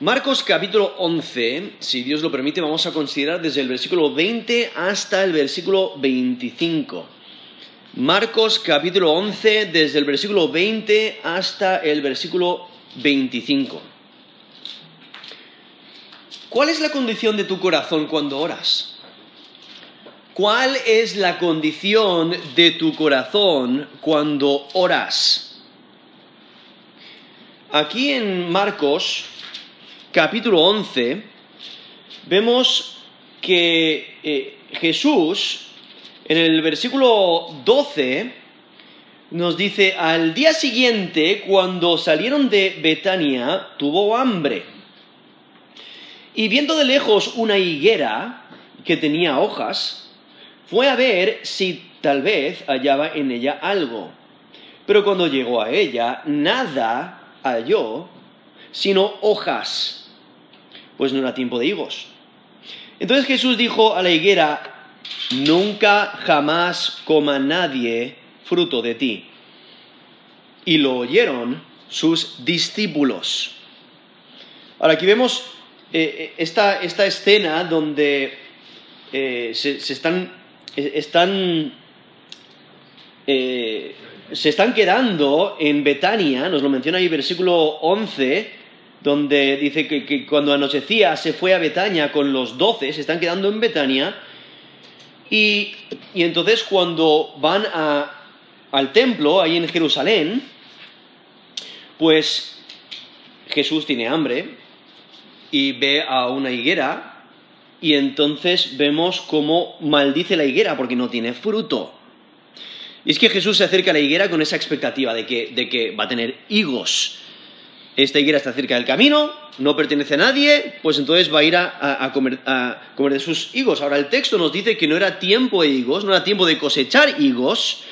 Marcos capítulo 11, si Dios lo permite, vamos a considerar desde el versículo 20 hasta el versículo 25. Marcos capítulo 11, desde el versículo 20 hasta el versículo 25. ¿Cuál es la condición de tu corazón cuando oras? ¿Cuál es la condición de tu corazón cuando oras? Aquí en Marcos capítulo 11, vemos que Jesús, en el versículo 12, nos dice, al día siguiente, cuando salieron de Betania, tuvo hambre. Y viendo de lejos una higuera que tenía hojas, fue a ver si tal vez hallaba en ella algo. Pero cuando llegó a ella, nada halló, sino hojas, pues no era tiempo de higos. Entonces Jesús dijo a la higuera, nunca jamás coma nadie fruto de ti. Y lo oyeron sus discípulos. Ahora aquí vemos esta escena donde se están quedando en Betania, nos lo menciona ahí versículo 11, donde dice que cuando anochecía se fue a Betania con los 12, se están quedando en Betania, y entonces cuando van al templo, ahí en Jerusalén, pues Jesús tiene hambre y ve a una higuera, y entonces vemos cómo maldice la higuera porque no tiene fruto. Y es que Jesús se acerca a la higuera con esa expectativa de que va a tener higos. Esta higuera está cerca del camino, no pertenece a nadie, pues entonces va a ir a comer de sus higos. Ahora el texto nos dice que no era tiempo de higos, no era tiempo de cosechar higos.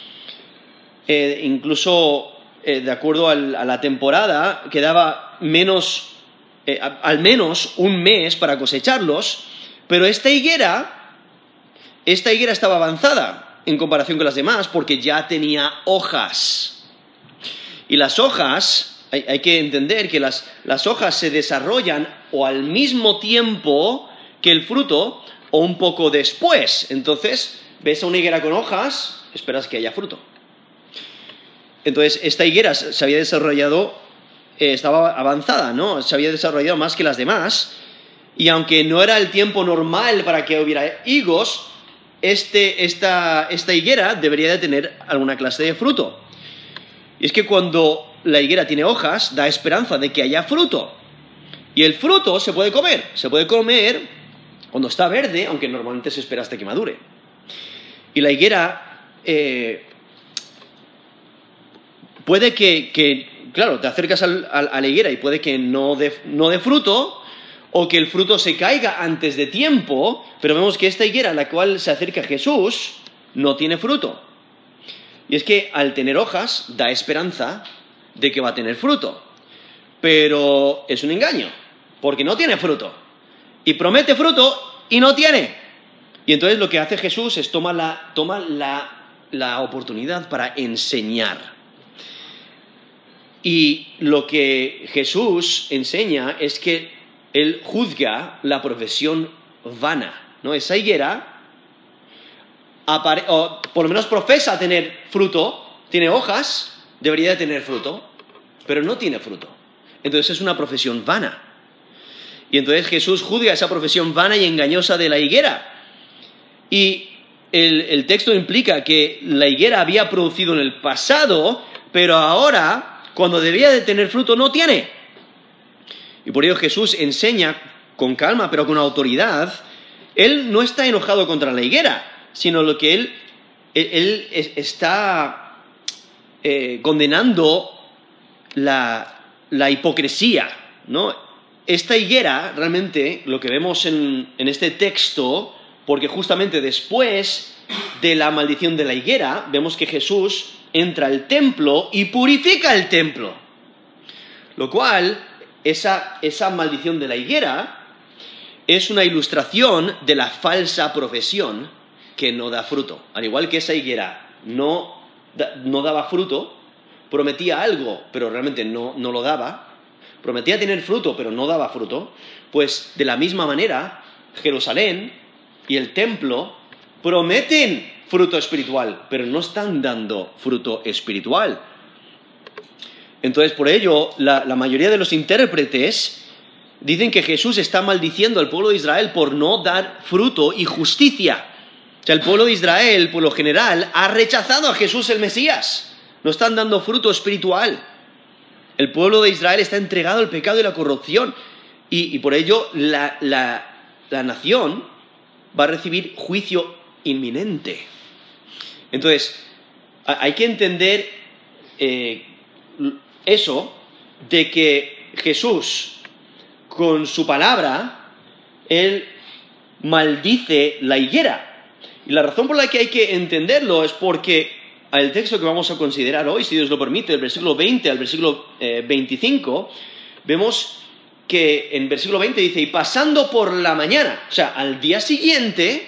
Incluso, de acuerdo a la temporada, quedaba al menos un mes para cosecharlos, pero esta higuera estaba avanzada en comparación con las demás porque ya tenía hojas. Y las hojas, hay que entender que las hojas se desarrollan o al mismo tiempo que el fruto o un poco después. Entonces, ves a una higuera con hojas, esperas que haya fruto. Entonces, esta higuera se había desarrollado, estaba avanzada, ¿no? Se había desarrollado más que las demás, y aunque no era el tiempo normal para que hubiera higos, esta higuera debería de tener alguna clase de fruto. Y es que cuando la higuera tiene hojas, da esperanza de que haya fruto. Y el fruto se puede comer cuando está verde, aunque normalmente se espera hasta que madure. Y la higuera puede que, claro, te acercas a la higuera y puede que no dé fruto, o que el fruto se caiga antes de tiempo, pero vemos que esta higuera a la cual se acerca Jesús no tiene fruto. Y es que al tener hojas da esperanza de que va a tener fruto, pero es un engaño, porque no tiene fruto, y promete fruto y no tiene. Y entonces lo que hace Jesús es toma la oportunidad para enseñar. Y lo que Jesús enseña es que Él juzga la profesión vana, ¿no? Esa higuera, o por lo menos profesa tener fruto, tiene hojas, debería de tener fruto, pero no tiene fruto. Entonces es una profesión vana. Y entonces Jesús juzga esa profesión vana y engañosa de la higuera. Y el texto implica que la higuera había producido en el pasado, pero ahora, cuando debía de tener fruto, no tiene. Y por ello Jesús enseña con calma, pero con autoridad. Él no está enojado contra la higuera, sino lo que él está condenando la hipocresía, ¿no? Esta higuera, realmente, lo que vemos en este texto, porque justamente después de la maldición de la higuera, vemos que Jesús entra al templo y purifica el templo. Lo cual, esa maldición de la higuera es una ilustración de la falsa profesión que no da fruto. Al igual que esa higuera no daba fruto, prometía algo, pero realmente no lo daba, prometía tener fruto, pero no daba fruto, pues de la misma manera, Jerusalén y el templo prometen fruto espiritual, pero no están dando fruto espiritual. Entonces, por ello, la mayoría de los intérpretes dicen que Jesús está maldiciendo al pueblo de Israel por no dar fruto y justicia. O sea, el pueblo de Israel, por lo general, ha rechazado a Jesús el Mesías. No están dando fruto espiritual. El pueblo de Israel está entregado al pecado y la corrupción. Y por ello, la nación va a recibir juicio inminente. Entonces, hay que entender eso de que Jesús, con su palabra, Él maldice la higuera. Y la razón por la que hay que entenderlo es porque el texto que vamos a considerar hoy, si Dios lo permite, del versículo 20 al versículo 25, vemos que en versículo 20 dice, y pasando por la mañana, o sea, al día siguiente,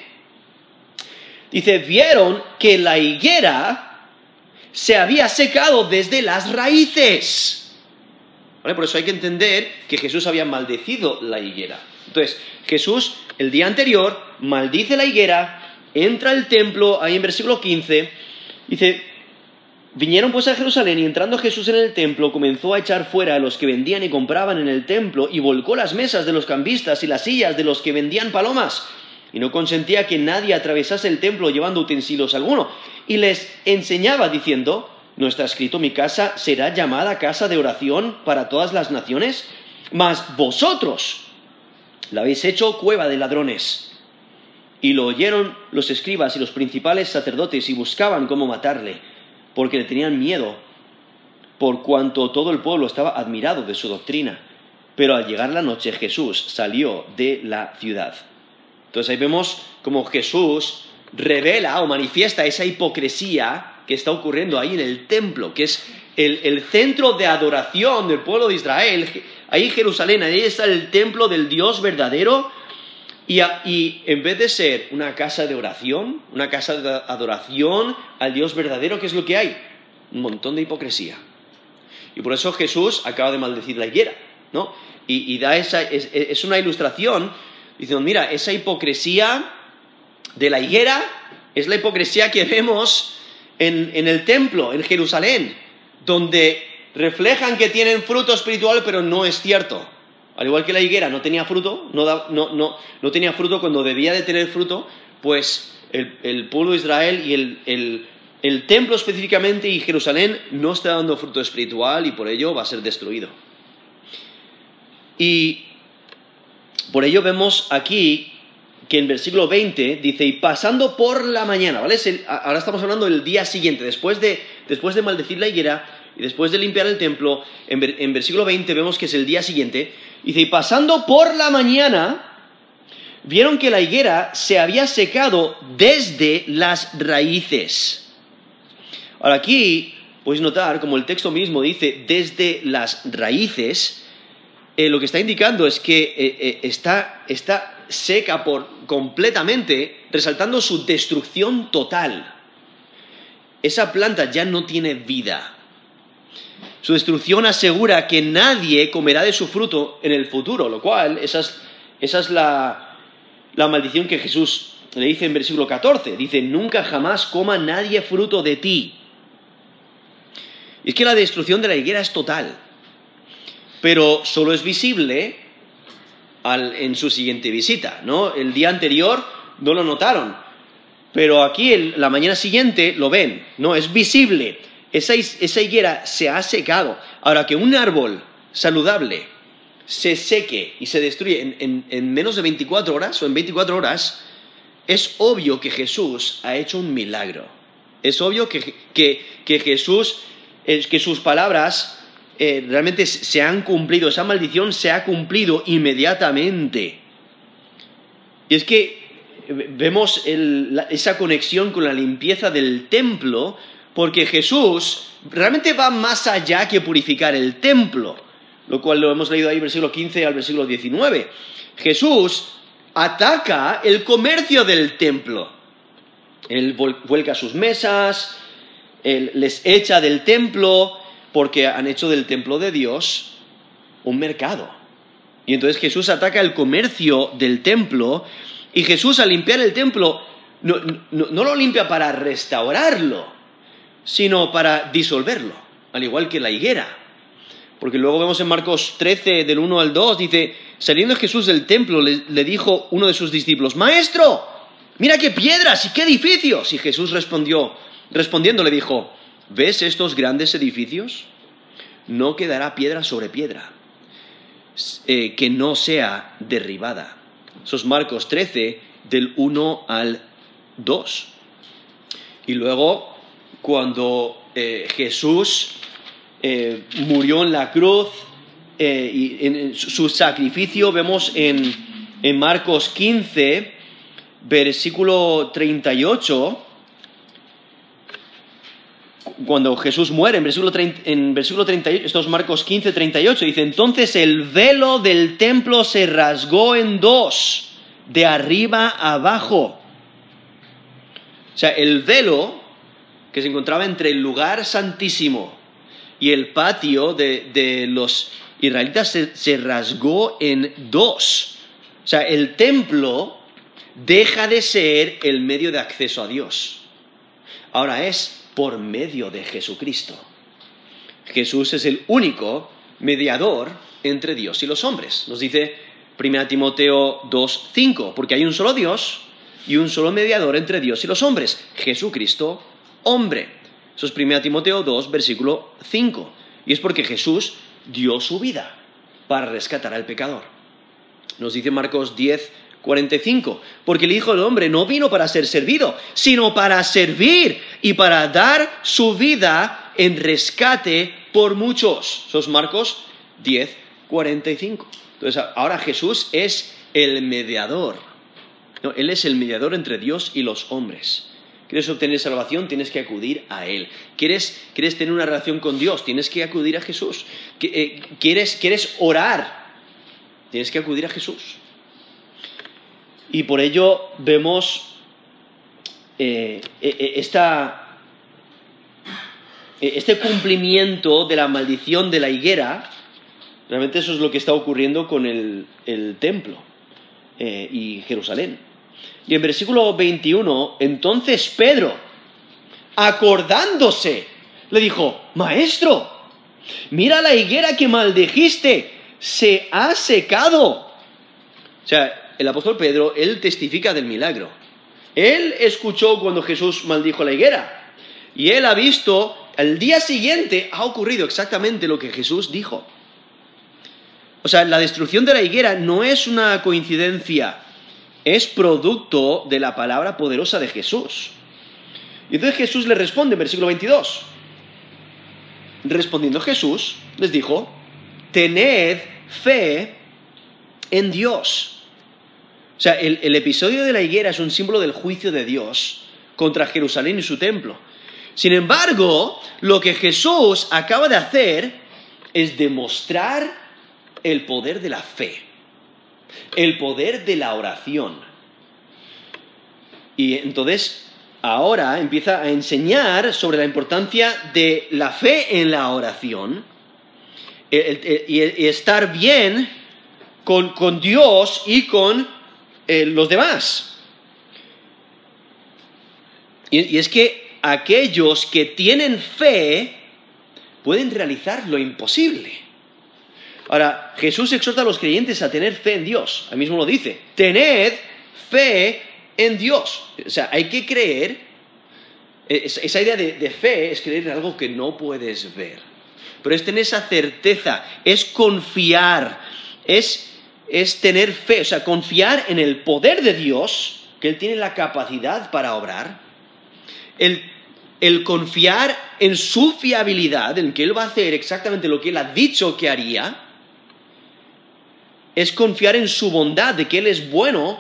dice, vieron que la higuera se había secado desde las raíces. ¿Vale? Por eso hay que entender que Jesús había maldecido la higuera. Entonces, Jesús, el día anterior, maldice la higuera, entra al templo, ahí en versículo 15, dice, vinieron pues a Jerusalén y entrando Jesús en el templo comenzó a echar fuera a los que vendían y compraban en el templo y volcó las mesas de los cambistas y las sillas de los que vendían palomas y no consentía que nadie atravesase el templo llevando utensilios alguno y les enseñaba diciendo, ¿no está escrito mi casa será llamada casa de oración para todas las naciones? Mas vosotros la habéis hecho cueva de ladrones. Y lo oyeron los escribas y los principales sacerdotes y buscaban cómo matarle, porque le tenían miedo, por cuanto todo el pueblo estaba admirado de su doctrina. Pero al llegar la noche Jesús salió de la ciudad. Entonces ahí vemos cómo Jesús revela o manifiesta esa hipocresía que está ocurriendo ahí en el templo, que es el centro de adoración del pueblo de Israel. Ahí en Jerusalén, ahí está el templo del Dios verdadero. Y en vez de ser una casa de oración, una casa de adoración al Dios verdadero, ¿qué es lo que hay? Un montón de hipocresía. Y por eso Jesús acaba de maldecir la higuera, ¿no? Y da es una ilustración, diciendo, mira, esa hipocresía de la higuera es la hipocresía que vemos en el templo, en Jerusalén, donde reflejan que tienen fruto espiritual, pero no es cierto. Al igual que la higuera no tenía fruto, no tenía fruto cuando debía de tener fruto, pues el pueblo de Israel y el templo específicamente y Jerusalén no está dando fruto espiritual y por ello va a ser destruido. Y por ello vemos aquí que en versículo 20 dice, y pasando por la mañana, ¿vale? Ahora estamos hablando del día siguiente, después de maldecir la higuera y después de limpiar el templo, en versículo 20 vemos que es el día siguiente. Dice, y pasando por la mañana, vieron que la higuera se había secado desde las raíces. Ahora aquí podéis notar, como el texto mismo dice, desde las raíces, lo que está indicando es que está seca completamente, resaltando su destrucción total. Esa planta ya no tiene vida. Su destrucción asegura que nadie comerá de su fruto en el futuro, lo cual, esa es la maldición que Jesús le dice en versículo 14. Dice, nunca jamás coma nadie fruto de ti. Y es que la destrucción de la higuera es total, pero solo es visible en su siguiente visita, ¿no? El día anterior no lo notaron, pero aquí la mañana siguiente lo ven, ¿no? Es visible. Esa higuera se ha secado. Ahora, que un árbol saludable se seque y se destruye en menos de 24 horas o en 24 horas, es obvio que Jesús ha hecho un milagro. Es obvio que Jesús, que sus palabras realmente se han cumplido, esa maldición se ha cumplido inmediatamente. Y es que vemos esa conexión con la limpieza del templo, porque Jesús realmente va más allá que purificar el templo, lo cual lo hemos leído ahí, versículo 15 al versículo 19. Jesús ataca el comercio del templo. Él vuelca sus mesas, Él les echa del templo, porque han hecho del templo de Dios un mercado. Y entonces Jesús ataca el comercio del templo, y Jesús al limpiar el templo no lo limpia para restaurarlo, sino para disolverlo, al igual que la higuera. Porque luego vemos en Marcos 13, del 1 al 2, dice, saliendo Jesús del templo, le dijo uno de sus discípulos, «Maestro, mira qué piedras y qué edificios». Y Jesús respondiendo le dijo, «¿Ves estos grandes edificios? No quedará piedra sobre piedra que no sea derribada». Eso es Marcos 13, del 1 al 2. Y luego, cuando Jesús murió en la cruz, y en su sacrificio, vemos en Marcos 15, versículo 38, cuando Jesús muere, en versículo 38, esto es Marcos 15, 38, dice, entonces el velo del templo se rasgó en dos, de arriba a abajo. O sea, el velo que se encontraba entre el lugar santísimo y el patio de los israelitas se rasgó en dos. O sea, el templo deja de ser el medio de acceso a Dios. Ahora es por medio de Jesucristo. Jesús es el único mediador entre Dios y los hombres. Nos dice 1 Timoteo 2:5, porque hay un solo Dios y un solo mediador entre Dios y los hombres, Jesucristo, hombre. Eso es 1 Timoteo 2, versículo 5. Y es porque Jesús dio su vida para rescatar al pecador. Nos dice Marcos 10:45, porque el Hijo del Hombre no vino para ser servido, sino para servir y para dar su vida en rescate por muchos. Eso es Marcos 10:45. Entonces, ahora Jesús es el mediador. No, Él es el mediador entre Dios y los hombres. ¿Quieres obtener salvación? Tienes que acudir a Él. ¿Quieres tener una relación con Dios? Tienes que acudir a Jesús. ¿Quieres orar? Tienes que acudir a Jesús. Y por ello vemos este cumplimiento de la maldición de la higuera. Realmente eso es lo que está ocurriendo con el templo y Jerusalén. Y en versículo 21, entonces Pedro, acordándose, le dijo, «Maestro, mira la higuera que maldijiste, se ha secado». O sea, el apóstol Pedro, él testifica del milagro. Él escuchó cuando Jesús maldijo la higuera. Y él ha visto, al día siguiente ha ocurrido exactamente lo que Jesús dijo. O sea, la destrucción de la higuera no es una coincidencia, es producto de la palabra poderosa de Jesús. Y entonces Jesús le responde en versículo 22. Respondiendo Jesús, les dijo, tened fe en Dios. O sea, el episodio de la higuera es un símbolo del juicio de Dios contra Jerusalén y su templo. Sin embargo, lo que Jesús acaba de hacer es demostrar el poder de la fe, el poder de la oración. Y entonces, ahora empieza a enseñar sobre la importancia de la fe en la oración y estar bien con Dios y con los demás. Y es que aquellos que tienen fe pueden realizar lo imposible. Ahora, Jesús exhorta a los creyentes a tener fe en Dios. Él mismo lo dice, tened fe en Dios. O sea, hay que creer. Esa idea de fe es creer en algo que no puedes ver. Pero es tener esa certeza, es confiar, es tener fe, o sea, confiar en el poder de Dios, que Él tiene la capacidad para obrar, el confiar en su fiabilidad, en que Él va a hacer exactamente lo que Él ha dicho que haría, es confiar en su bondad, de que Él es bueno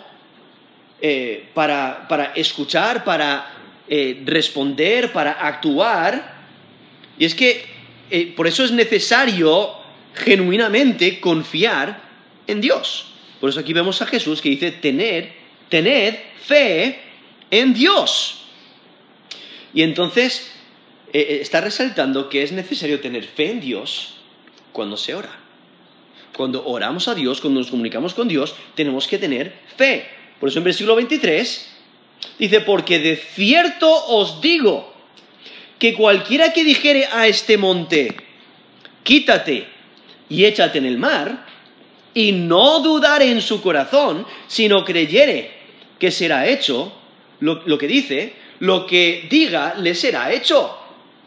para escuchar, para responder, para actuar. Y es que por eso es necesario genuinamente confiar en Dios. Por eso aquí vemos a Jesús que dice, tened fe en Dios. Y entonces está resaltando que es necesario tener fe en Dios cuando se ora. Cuando oramos a Dios, cuando nos comunicamos con Dios, tenemos que tener fe. Por eso en versículo 23 dice, porque de cierto os digo que cualquiera que dijere a este monte, quítate y échate en el mar, y no dudare en su corazón, sino creyere que será hecho, lo que dice, lo que diga le será hecho.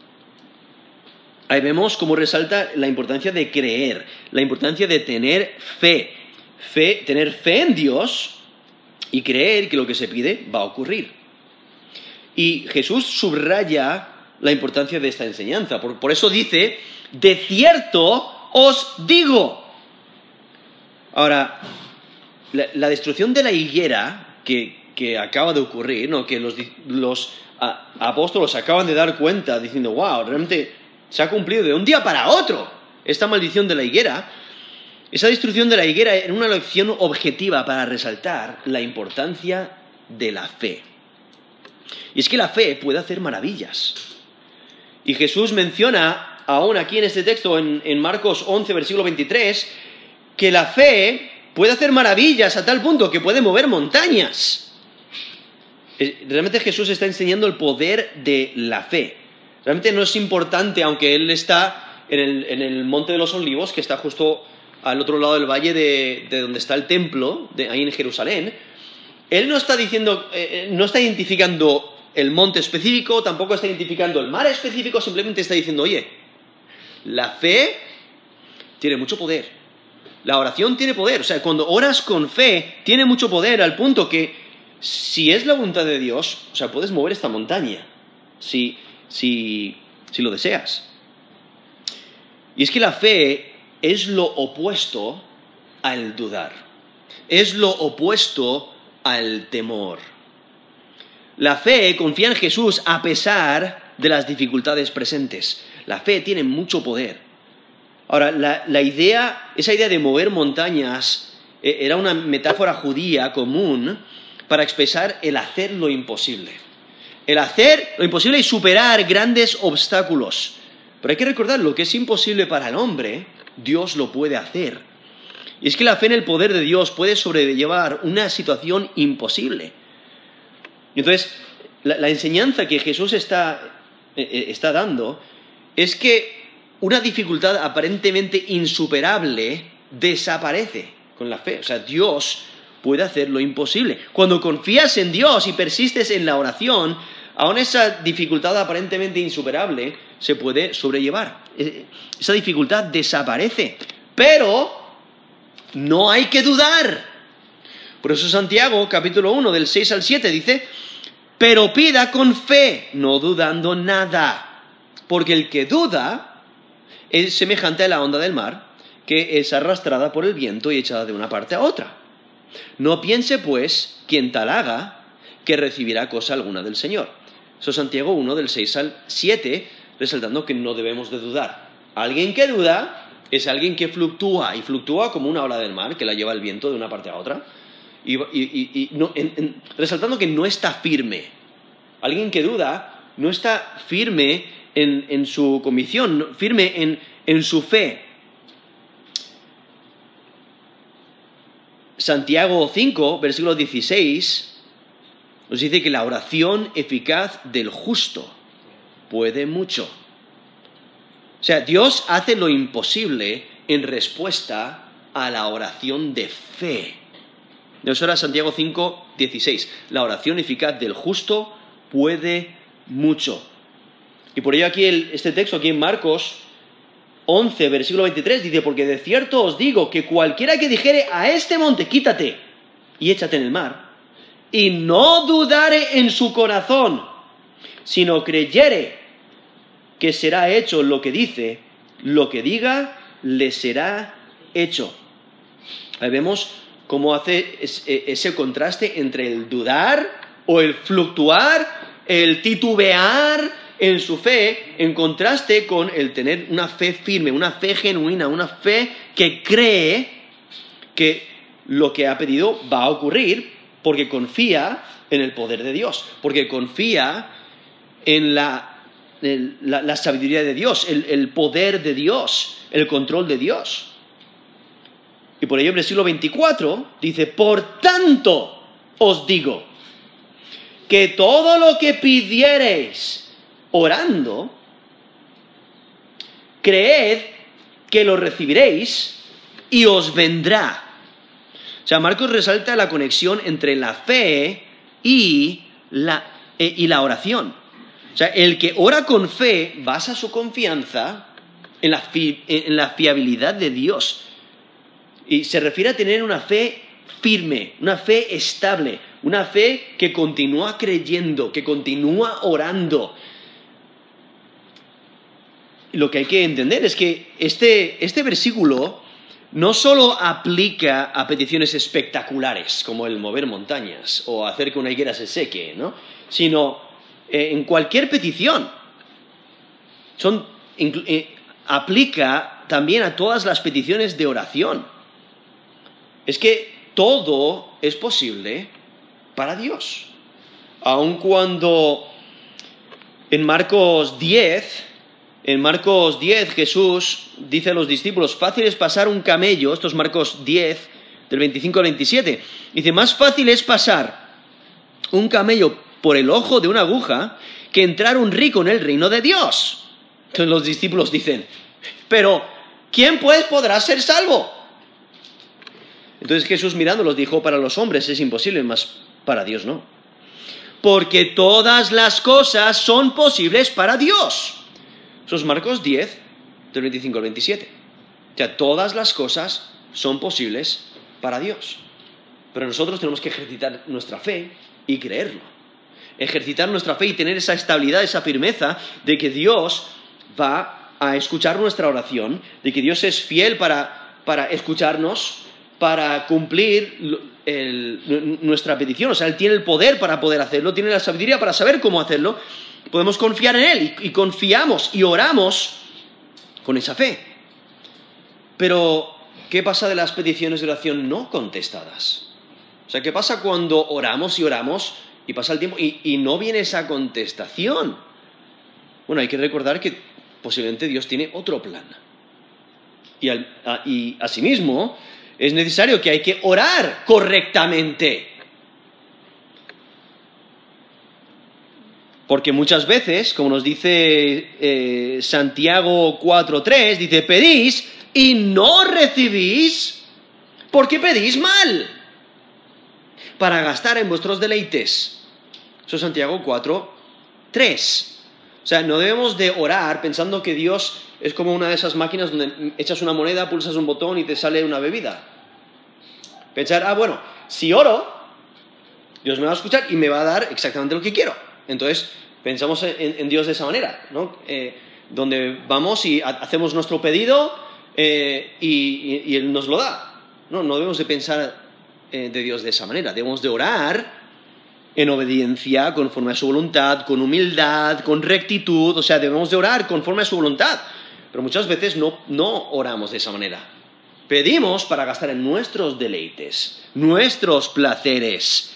Ahí vemos cómo resalta la importancia de creer, la importancia de tener fe. Tener fe en Dios y creer que lo que se pide va a ocurrir. Y Jesús subraya la importancia de esta enseñanza. Por eso dice, de cierto os digo. Ahora, la destrucción de la higuera que acaba de ocurrir, ¿no? Que los apóstoles acaban de dar cuenta diciendo, wow, realmente se ha cumplido de un día para otro esta maldición de la higuera. Esa destrucción de la higuera era una lección objetiva para resaltar la importancia de la fe. Y es que la fe puede hacer maravillas. Y Jesús menciona aún aquí en este texto, en Marcos 11, versículo 23, que la fe puede hacer maravillas a tal punto que puede mover montañas. Realmente Jesús está enseñando el poder de la fe. Realmente no es importante, aunque Él está en el Monte de los Olivos, que está justo al otro lado del valle de donde está el templo, ahí en Jerusalén. Él no está diciendo, no está identificando el monte específico, tampoco está identificando el mar específico, simplemente está diciendo, oye, la fe tiene mucho poder. La oración tiene poder. O sea, cuando oras con fe, tiene mucho poder al punto que, si es la voluntad de Dios, o sea, puedes mover esta montaña, si lo deseas. Y es que la fe es lo opuesto al dudar. Es lo opuesto al temor. La fe confía en Jesús a pesar de las dificultades presentes. La fe tiene mucho poder. Ahora, esa idea de mover montañas era una metáfora judía común para expresar el hacer lo imposible. El hacer lo imposible y superar grandes obstáculos. Pero hay que recordar, lo que es imposible para el hombre, Dios lo puede hacer. Y es que la fe en el poder de Dios puede sobrellevar una situación imposible. Entonces, la enseñanza que Jesús está dando es que una dificultad aparentemente insuperable desaparece con la fe. O sea, Dios puede hacer lo imposible. Cuando confías en Dios y persistes en la oración, aún esa dificultad aparentemente insuperable se puede sobrellevar. Esa dificultad desaparece. Pero no hay que dudar. Por eso Santiago, capítulo 1, del 6 al 7, dice, pero pida con fe, no dudando nada. Porque el que duda es semejante a la onda del mar, que es arrastrada por el viento y echada de una parte a otra. No piense, pues, quien tal haga, que recibirá cosa alguna del Señor. Eso es Santiago 1, del 6 al 7, resaltando que no debemos de dudar. Alguien que duda es alguien que fluctúa, y fluctúa como una ola del mar, que la lleva el viento de una parte a otra, resaltando que no está firme. Alguien que duda no está firme en su convicción, firme en su fe. Santiago 5, versículo 16, nos dice que la oración eficaz del justo puede mucho. O sea, Dios hace lo imposible en respuesta a la oración de fe. Eso era Santiago 5, 16. La oración eficaz del justo puede mucho. Y por ello aquí este texto, aquí en Marcos 11, versículo 23, dice, porque de cierto os digo que cualquiera que dijere a este monte, quítate y échate en el mar, y no dudare en su corazón, sino creyere que será hecho lo que dice, lo que diga le será hecho. Ahí vemos cómo hace ese contraste entre el dudar o el fluctuar, el titubear en su fe, en contraste con el tener una fe firme, una fe genuina, una fe que cree que lo que ha pedido va a ocurrir porque confía en el poder de Dios, porque confía en la sabiduría de Dios, el poder de Dios, el control de Dios. Y por ello el versículo 24 dice, por tanto os digo, que todo lo que pidiereis orando, creed que lo recibiréis y os vendrá. O sea, Marcos resalta la conexión entre la fe y la oración. O sea, el que ora con fe basa su confianza en la fiabilidad de Dios. Y se refiere a tener una fe firme, una fe estable, una fe que continúa creyendo, que continúa orando. Lo que hay que entender es que este versículo no solo aplica a peticiones espectaculares, como el mover montañas o hacer que una higuera se seque, ¿no? Sino en cualquier petición. Aplica también a todas las peticiones de oración. Es que todo es posible para Dios. Aun cuando en Marcos 10 Jesús dice a los discípulos, fácil es pasar un camello, esto es Marcos 10, del 25 al 27, dice, más fácil es pasar un camello por el ojo de una aguja que entrar un rico en el reino de Dios. Entonces los discípulos dicen, pero ¿quién pues podrá ser salvo? Entonces Jesús mirándolos dijo, para los hombres es imposible, mas para Dios no. Porque todas las cosas son posibles para Dios. Eso es Marcos 10, del 25 al 27. O sea, todas las cosas son posibles para Dios. Pero nosotros tenemos que ejercitar nuestra fe y creerlo. Ejercitar nuestra fe y tener esa estabilidad, esa firmeza de que Dios va a escuchar nuestra oración, de que Dios es fiel para escucharnos, para cumplir nuestra petición. O sea, Él tiene el poder para poder hacerlo, tiene la sabiduría para saber cómo hacerlo. Podemos confiar en Él y confiamos y oramos con esa fe. Pero, ¿qué pasa de las peticiones de oración no contestadas? O sea, ¿qué pasa cuando oramos y pasa el tiempo y no viene esa contestación? Bueno, hay que recordar que posiblemente Dios tiene otro plan. Y asimismo, es necesario que hay que orar correctamente. Porque muchas veces, como nos dice Santiago 4:3, dice, pedís y no recibís porque pedís mal, para gastar en vuestros deleites. Eso es Santiago 4:3. O sea, no debemos de orar pensando que Dios es como una de esas máquinas donde echas una moneda, pulsas un botón y te sale una bebida. Pensar, bueno, si oro, Dios me va a escuchar y me va a dar exactamente lo que quiero. Entonces, pensamos en Dios de esa manera, ¿no? Donde vamos y hacemos nuestro pedido y Él nos lo da. No debemos de pensar de Dios de esa manera. Debemos de orar en obediencia, conforme a su voluntad, con humildad, con rectitud. O sea, debemos de orar conforme a su voluntad. Pero muchas veces no oramos de esa manera. Pedimos para gastar en nuestros deleites, nuestros placeres.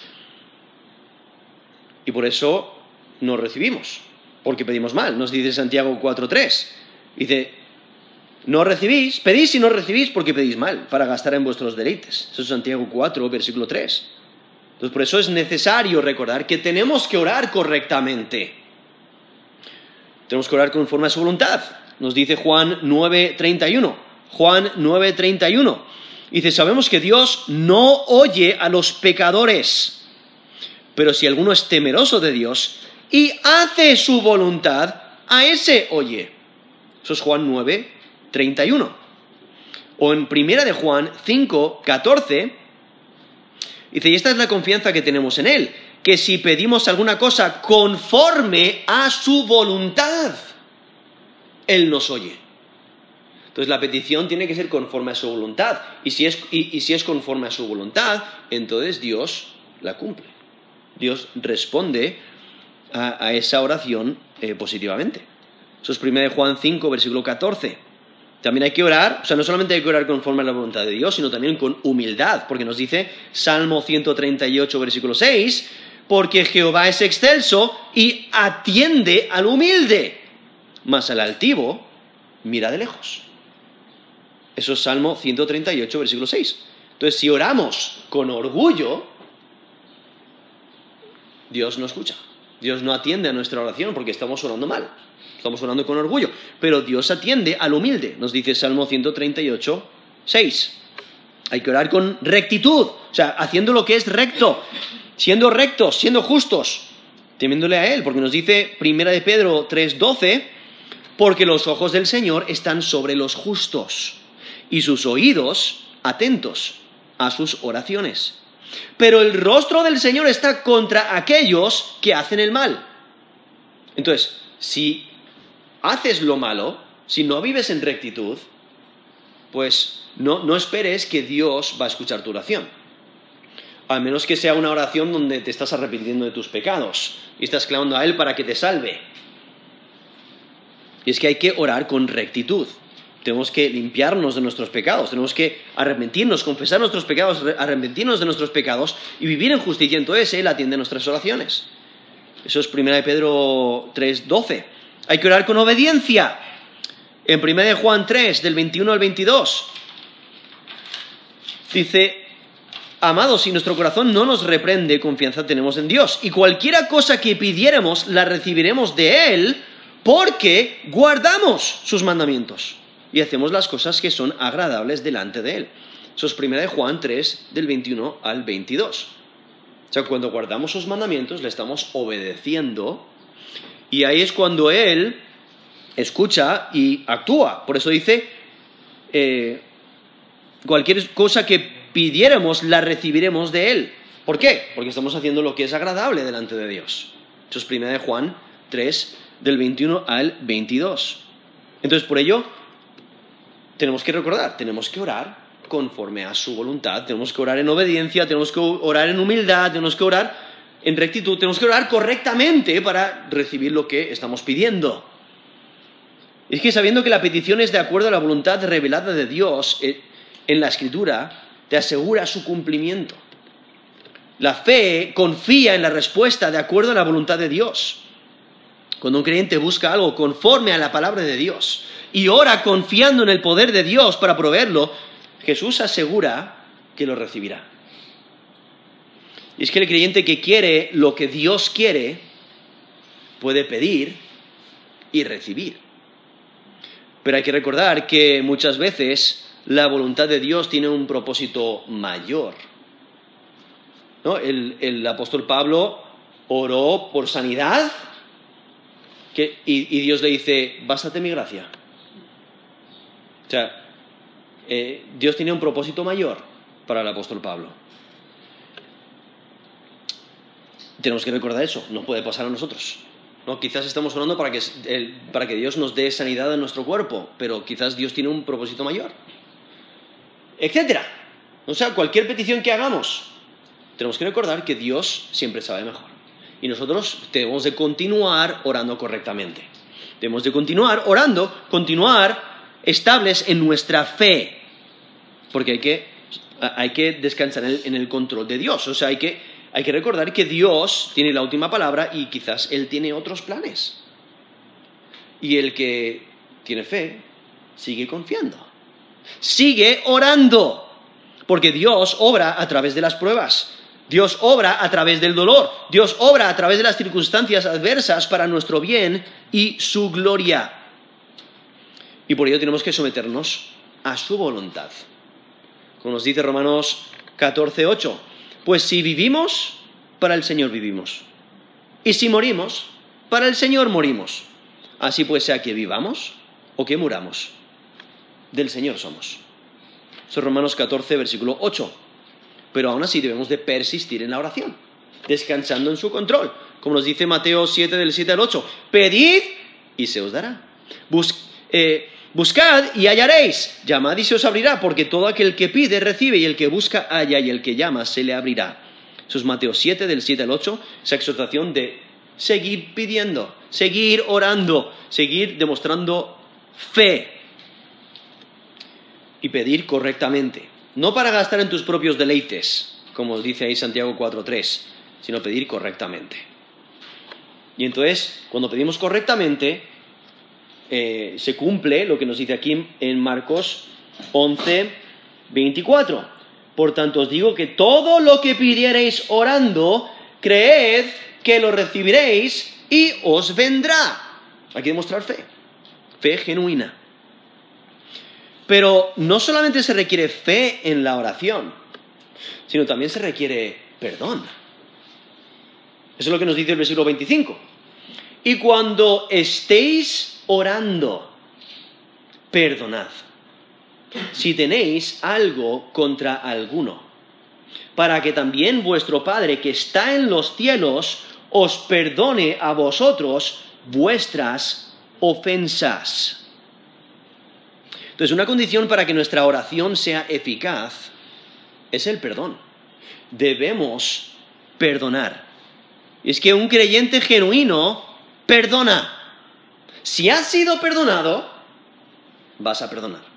Y por eso no recibimos, porque pedimos mal. Nos dice Santiago 4:3. Dice, no recibís, pedís y no recibís porque pedís mal, para gastar en vuestros deleites. Eso es Santiago 4, versículo 3. Entonces, por eso es necesario recordar que tenemos que orar correctamente. Tenemos que orar conforme a su voluntad. Nos dice Juan 9:31. Juan 9:31. Dice, sabemos que Dios no oye a los pecadores, pero si alguno es temeroso de Dios y hace su voluntad, a ese oye. Eso es Juan 9:31. O en 1 de Juan 5:14, dice, y esta es la confianza que tenemos en Él, que si pedimos alguna cosa conforme a su voluntad, Él nos oye. Entonces la petición tiene que ser conforme a su voluntad. Y si es conforme a su voluntad, entonces Dios la cumple. Dios responde a esa oración positivamente. Eso es 1 de Juan 5, versículo 14. También hay que orar, o sea, no solamente hay que orar conforme a la voluntad de Dios, sino también con humildad, porque nos dice Salmo 138, versículo 6, porque Jehová es excelso y atiende al humilde, mas al altivo mira de lejos. Eso es Salmo 138, versículo 6. Entonces, si oramos con orgullo, Dios no escucha. Dios no atiende a nuestra oración porque estamos orando mal. Estamos orando con orgullo. Pero Dios atiende al humilde, nos dice Salmo 138, 6. Hay que orar con rectitud, o sea, haciendo lo que es recto, siendo rectos, siendo justos, temiéndole a Él, porque nos dice 1 de Pedro 3:12, porque los ojos del Señor están sobre los justos y sus oídos atentos a sus oraciones. Pero el rostro del Señor está contra aquellos que hacen el mal. Entonces, si haces lo malo, si no vives en rectitud, pues no esperes que Dios va a escuchar tu oración. A menos que sea una oración donde te estás arrepintiendo de tus pecados y estás clamando a Él para que te salve. Y es que hay que orar con rectitud. Tenemos que limpiarnos de nuestros pecados, tenemos que arrepentirnos, confesar nuestros pecados, arrepentirnos de nuestros pecados y vivir en justicia. Entonces Él atiende nuestras oraciones. Eso es 1 de Pedro 3:12. Hay que orar con obediencia. En 1 de Juan 3, del 21 al 22, dice: amados, si nuestro corazón no nos reprende, confianza tenemos en Dios. Y cualquiera cosa que pidiéremos, la recibiremos de Él, porque guardamos sus mandamientos y hacemos las cosas que son agradables delante de Él. Eso es 1 de Juan 3, del 21 al 22. O sea, cuando guardamos sus mandamientos, le estamos obedeciendo, y ahí es cuando Él escucha y actúa. Por eso dice, cualquier cosa que pidiéramos, la recibiremos de Él. ¿Por qué? Porque estamos haciendo lo que es agradable delante de Dios. Eso es 1 de Juan 3, del 21 al 22. Entonces, por ello, tenemos que recordar, tenemos que orar conforme a su voluntad, tenemos que orar en obediencia, tenemos que orar en humildad, tenemos que orar en rectitud, tenemos que orar correctamente para recibir lo que estamos pidiendo. Es que sabiendo que la petición es de acuerdo a la voluntad revelada de Dios en la Escritura, te asegura su cumplimiento. La fe confía en la respuesta de acuerdo a la voluntad de Dios. Cuando un creyente busca algo conforme a la palabra de Dios y ora confiando en el poder de Dios para proveerlo, Jesús asegura que lo recibirá. Y es que el creyente que quiere lo que Dios quiere puede pedir y recibir. Pero hay que recordar que muchas veces la voluntad de Dios tiene un propósito mayor, ¿no? El apóstol Pablo oró por sanidad y Dios le dice: bástate mi gracia. O sea, Dios tenía un propósito mayor para el apóstol Pablo. Tenemos que recordar eso, no puede pasar a nosotros, ¿no? Quizás estamos orando para que Dios nos dé sanidad en nuestro cuerpo, pero quizás Dios tiene un propósito mayor, etcétera. O sea, cualquier petición que hagamos, tenemos que recordar que Dios siempre sabe mejor. Y nosotros debemos de continuar orando correctamente. Debemos de continuar orando, continuar estables en nuestra fe. Porque hay que descansar en el control de Dios. O sea, hay que recordar que Dios tiene la última palabra y quizás Él tiene otros planes. Y el que tiene fe sigue confiando. Sigue orando. Porque Dios obra a través de las pruebas. Dios obra a través del dolor. Dios obra a través de las circunstancias adversas para nuestro bien y su gloria. Y por ello tenemos que someternos a su voluntad. Como nos dice Romanos 14:8. Pues si vivimos, para el Señor vivimos. Y si morimos, para el Señor morimos. Así pues, sea que vivamos o que muramos, del Señor somos. Eso es Romanos 14, versículo 8. Pero aún así debemos de persistir en la oración, descansando en su control. Como nos dice Mateo 7, del 7 al 8. Pedid y se os dará. Buscad y hallaréis. Llamad y se os abrirá, porque todo aquel que pide recibe, y el que busca halla, y el que llama se le abrirá. Eso es Mateo 7, del 7 al 8. Esa exhortación de seguir pidiendo, seguir orando, seguir demostrando fe. Y pedir correctamente. No para gastar en tus propios deleites, como dice ahí Santiago 4:3, sino pedir correctamente. Y entonces, cuando pedimos correctamente, se cumple lo que nos dice aquí en Marcos 11:24. Por tanto os digo que todo lo que pidiereis orando, creed que lo recibiréis y os vendrá. Hay que demostrar fe genuina. Pero no solamente se requiere fe en la oración, sino también se requiere perdón. Eso es lo que nos dice el versículo 25. Y cuando estéis orando, perdonad si tenéis algo contra alguno, para que también vuestro Padre que está en los cielos os perdone a vosotros vuestras ofensas. Entonces, una condición para que nuestra oración sea eficaz es el perdón. Debemos perdonar. Y es que un creyente genuino perdona. Si has sido perdonado, vas a perdonar.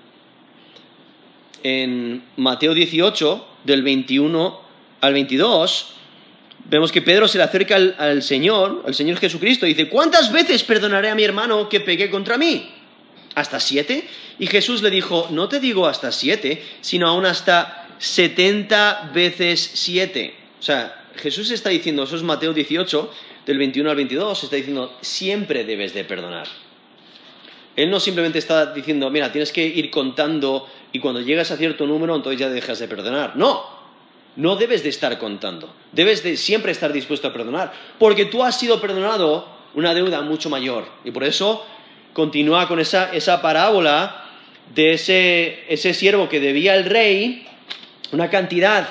En Mateo 18, del 21 al 22, vemos que Pedro se le acerca al Señor Jesucristo, y dice: ¿cuántas veces perdonaré a mi hermano que peque contra mí? ¿Hasta 7? Y Jesús le dijo: no te digo hasta 7, sino aún hasta 70 veces 7. O sea, Jesús está diciendo, eso es Mateo 18, del 21 al 22, está diciendo, siempre debes de perdonar. Él no simplemente está diciendo, mira, tienes que ir contando y cuando llegas a cierto número, entonces ya dejas de perdonar. No debes de estar contando. Debes de siempre estar dispuesto a perdonar, porque tú has sido perdonado una deuda mucho mayor. Y por eso continúa con esa parábola de ese siervo que debía al rey una cantidad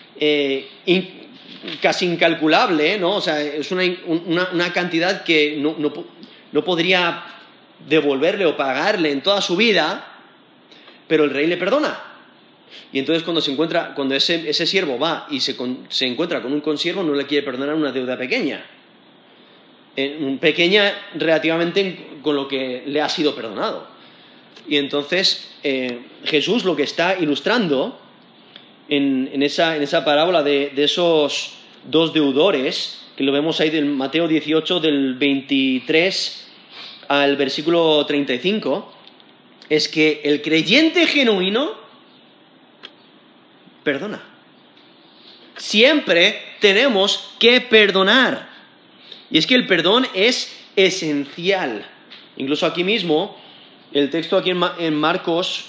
casi incalculable, ¿no? O sea, es una cantidad que no podría devolverle o pagarle en toda su vida, pero el rey le perdona. Y entonces cuando ese siervo va y se encuentra con un consiervo, no le quiere perdonar una deuda pequeña. Pequeña relativamente con lo que le ha sido perdonado. Y entonces Jesús lo que está ilustrando en esa parábola de esos dos deudores, que lo vemos ahí del Mateo 18, del 23 al versículo 35, es que el creyente genuino perdona. Siempre tenemos que perdonar. Y es que el perdón es esencial. Incluso aquí mismo, el texto aquí en Marcos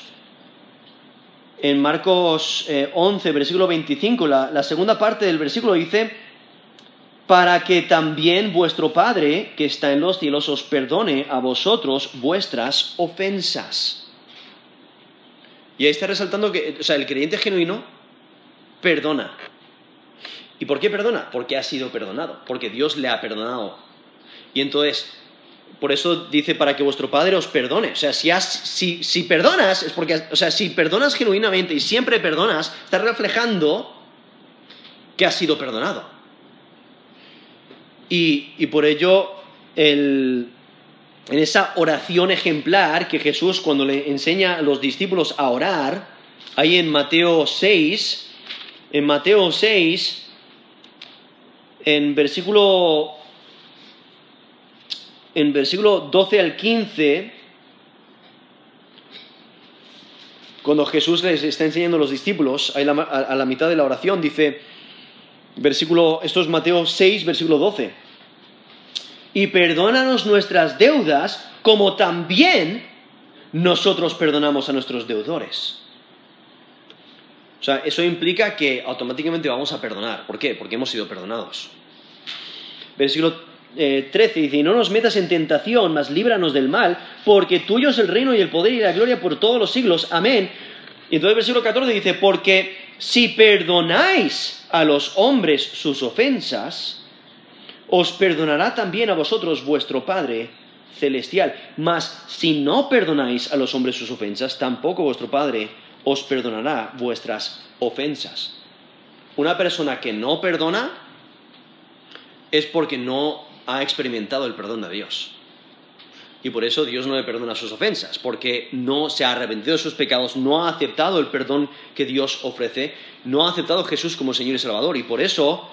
11, versículo 25, la segunda parte del versículo dice: para que también vuestro Padre que está en los cielos os perdone a vosotros vuestras ofensas. Y ahí está resaltando que, el creyente genuino perdona. ¿Y por qué perdona? Porque ha sido perdonado, porque Dios le ha perdonado. Y entonces, por eso dice, para que vuestro Padre os perdone. O sea, si perdonas, es porque, si perdonas genuinamente y siempre perdonas, estás reflejando que has sido perdonado. Y por ello, en esa oración ejemplar que Jesús, cuando le enseña a los discípulos a orar, ahí en Mateo 6, en versículo 12 al 15, cuando Jesús les está enseñando a los discípulos, ahí a la mitad de la oración, dice, esto es Mateo 6, versículo 12. Y perdónanos nuestras deudas, como también nosotros perdonamos a nuestros deudores. O sea, eso implica que automáticamente vamos a perdonar. ¿Por qué? Porque hemos sido perdonados. Versículo 13 dice: y no nos metas en tentación, mas líbranos del mal, porque tuyo es el reino y el poder y la gloria por todos los siglos. Amén. Y entonces el versículo 14 dice: porque si perdonáis a los hombres sus ofensas, os perdonará también a vosotros vuestro Padre celestial. Mas si no perdonáis a los hombres sus ofensas, tampoco vuestro Padre os perdonará vuestras ofensas. Una persona que no perdona es porque no ha experimentado el perdón de Dios. Y por eso Dios no le perdona sus ofensas, porque no se ha arrepentido de sus pecados, no ha aceptado el perdón que Dios ofrece, no ha aceptado a Jesús como Señor y Salvador, y por eso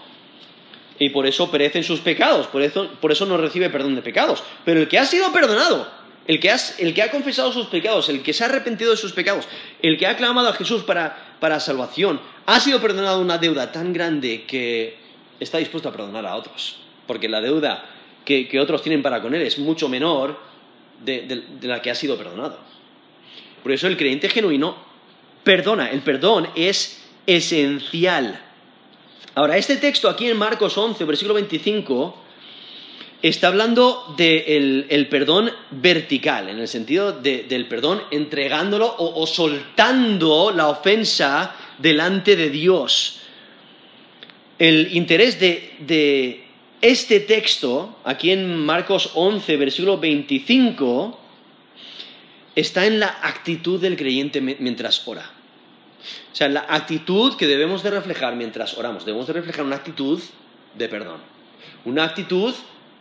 perecen sus pecados, por eso no recibe perdón de pecados. Pero el que ha sido perdonado el que ha confesado sus pecados, el que se ha arrepentido de sus pecados, el que ha clamado a Jesús para salvación, ha sido perdonado una deuda tan grande que está dispuesto a perdonar a otros. Porque la deuda que otros tienen para con él es mucho menor de la que ha sido perdonado. Por eso el creyente genuino perdona. El perdón es esencial. Ahora, este texto aquí en Marcos 11, versículo 25, está hablando del perdón vertical, en el sentido del perdón entregándolo o soltando la ofensa delante de Dios. El interés de este texto, aquí en Marcos 11, versículo 25, está en la actitud del creyente mientras ora. O sea, la actitud que debemos de reflejar mientras oramos. Debemos de reflejar una actitud de perdón. Una actitud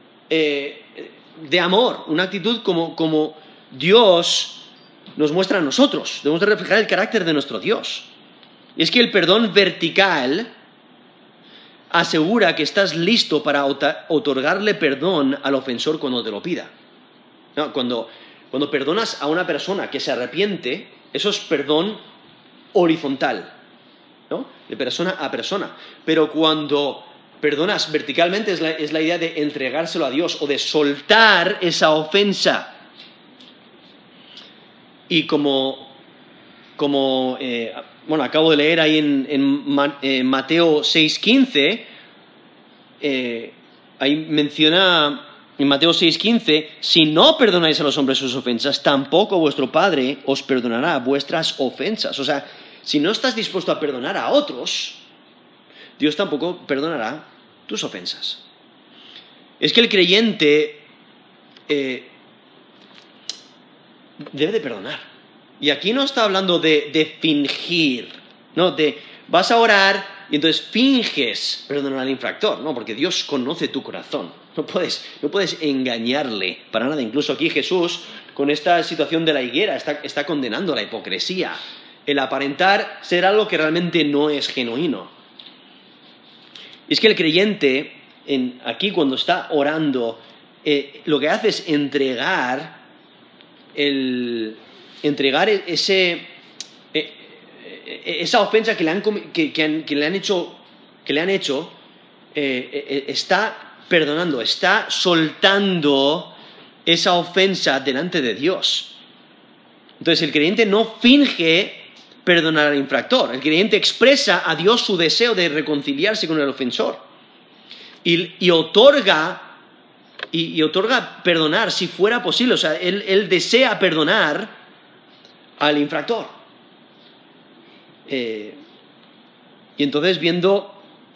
de amor. Una actitud como Dios nos muestra a nosotros. Debemos de reflejar el carácter de nuestro Dios. Y es que el perdón vertical asegura que estás listo para otorgarle perdón al ofensor cuando te lo pida. ¿No? Cuando perdonas a una persona que se arrepiente, eso es perdón horizontal, ¿no? De persona a persona. Pero cuando perdonas verticalmente es la idea de entregárselo a Dios o de soltar esa ofensa. Y como acabo de leer ahí en Mateo 6:15, ahí menciona en Mateo 6:15, si no perdonáis a los hombres sus ofensas, tampoco vuestro Padre os perdonará vuestras ofensas. O sea, si no estás dispuesto a perdonar a otros, Dios tampoco perdonará tus ofensas. Es que el creyente debe de perdonar. Y aquí no está hablando de fingir, ¿no? Vas a orar y entonces finges perdonar al infractor, ¿no? Porque Dios conoce tu corazón. No puedes engañarle para nada. Incluso aquí Jesús, con esta situación de la higuera, está condenando la hipocresía. El aparentar ser algo que realmente no es genuino. Y es que el creyente, aquí cuando está orando, lo que hace es entregar esa ofensa que le han hecho, está perdonando, está soltando esa ofensa delante de Dios. Entonces el creyente no finge perdonar al infractor. El creyente expresa a Dios su deseo de reconciliarse con el ofensor y otorga perdonar si fuera posible. O sea, él desea perdonar al infractor. Y entonces, viendo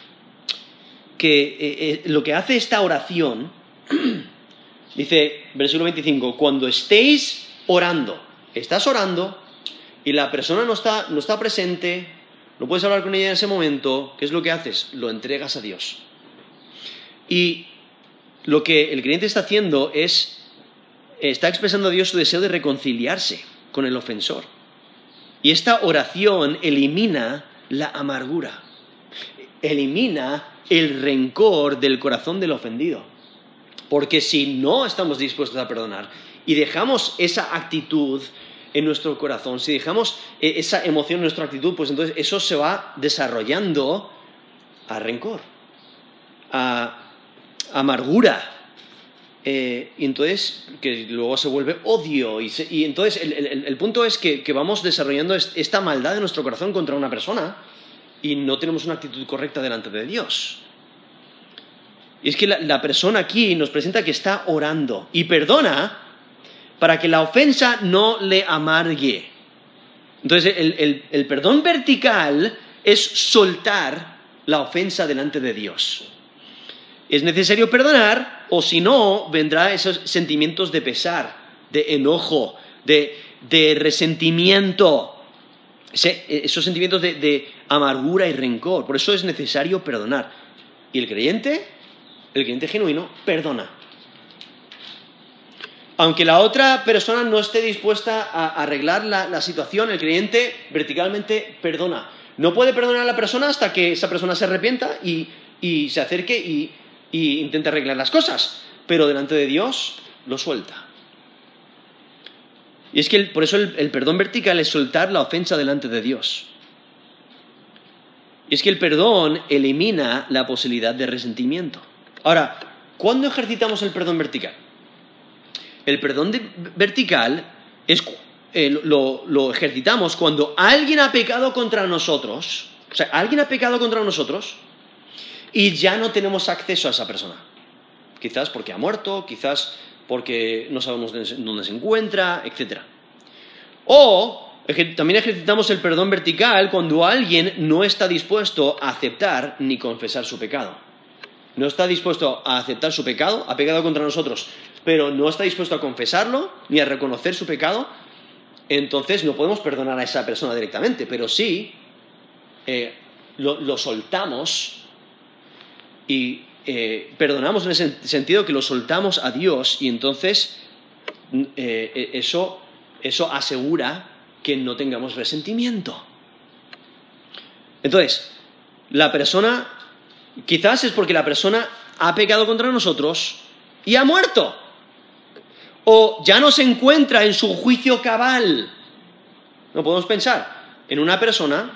que lo que hace esta oración, dice, versículo 25, cuando estéis orando, estás orando y la persona no está presente, no puedes hablar con ella en ese momento, ¿qué es lo que haces? Lo entregas a Dios. Y lo que el creyente está haciendo está expresando a Dios su deseo de reconciliarse con el ofensor. Y esta oración elimina la amargura, elimina el rencor del corazón del ofendido. Porque si no estamos dispuestos a perdonar y dejamos esa actitud en nuestro corazón, si dejamos esa emoción en nuestra actitud, pues entonces eso se va desarrollando a rencor, a amargura, y entonces que luego se vuelve odio, y entonces el punto es que vamos desarrollando esta maldad de nuestro corazón contra una persona y no tenemos una actitud correcta delante de Dios. Y es que la persona aquí nos presenta que está orando y perdona para que la ofensa no le amargue. Entonces el perdón vertical es soltar la ofensa delante de Dios. Es necesario perdonar, o si no, vendrá esos sentimientos de pesar, de enojo, de resentimiento, esos sentimientos de amargura y rencor. Por eso es necesario perdonar. Y el creyente genuino, perdona. Aunque la otra persona no esté dispuesta a arreglar la situación, el creyente verticalmente perdona. No puede perdonar a la persona hasta que esa persona se arrepienta y se acerque y intenta arreglar las cosas, pero delante de Dios lo suelta. Y es que por eso el perdón vertical es soltar la ofensa delante de Dios. Y es que el perdón elimina la posibilidad de resentimiento. Ahora, ¿cuándo ejercitamos el perdón vertical? El perdón vertical lo ejercitamos cuando alguien ha pecado contra nosotros. O sea, alguien ha pecado contra nosotros y ya no tenemos acceso a esa persona. Quizás porque ha muerto, quizás porque no sabemos dónde se encuentra, etc. O también ejercitamos el perdón vertical cuando alguien no está dispuesto a aceptar ni confesar su pecado. No está dispuesto a aceptar su pecado, ha pecado contra nosotros, pero no está dispuesto a confesarlo ni a reconocer su pecado. Entonces no podemos perdonar a esa persona directamente, pero sí lo soltamos y perdonamos en ese sentido que lo soltamos a Dios, y entonces eso asegura que no tengamos resentimiento. Entonces, la persona, quizás es porque la persona ha pecado contra nosotros y ha muerto, o ya no se encuentra en su juicio cabal. No podemos pensar en una persona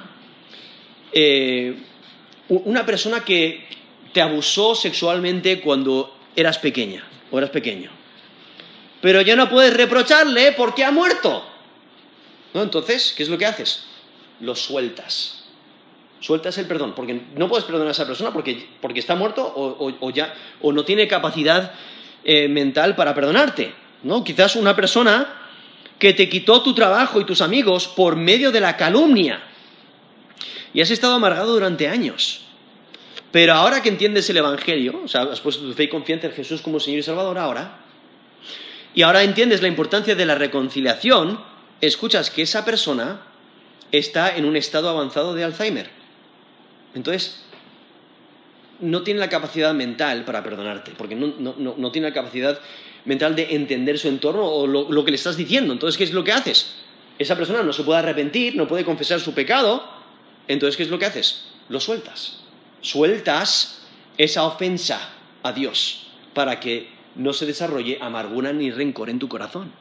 que te abusó sexualmente cuando eras pequeña o eras pequeño, pero ya no puedes reprocharle porque ha muerto, ¿no? Entonces, ¿qué es lo que haces? Lo sueltas. Sueltas el perdón, porque no puedes perdonar a esa persona porque está muerto o no tiene capacidad mental para perdonarte, ¿no? Quizás una persona que te quitó tu trabajo y tus amigos por medio de la calumnia y has estado amargado durante años. Pero ahora que entiendes el Evangelio, o sea, has puesto tu fe y confianza en Jesús como Señor y Salvador y ahora entiendes la importancia de la reconciliación, escuchas que esa persona está en un estado avanzado de Alzheimer. Entonces, no tiene la capacidad mental para perdonarte, porque no tiene la capacidad mental de entender su entorno o lo que le estás diciendo. Entonces, ¿qué es lo que haces? Esa persona no se puede arrepentir, no puede confesar su pecado. Entonces, ¿qué es lo que haces? Lo sueltas. Sueltas esa ofensa a Dios para que no se desarrolle amargura ni rencor en tu corazón.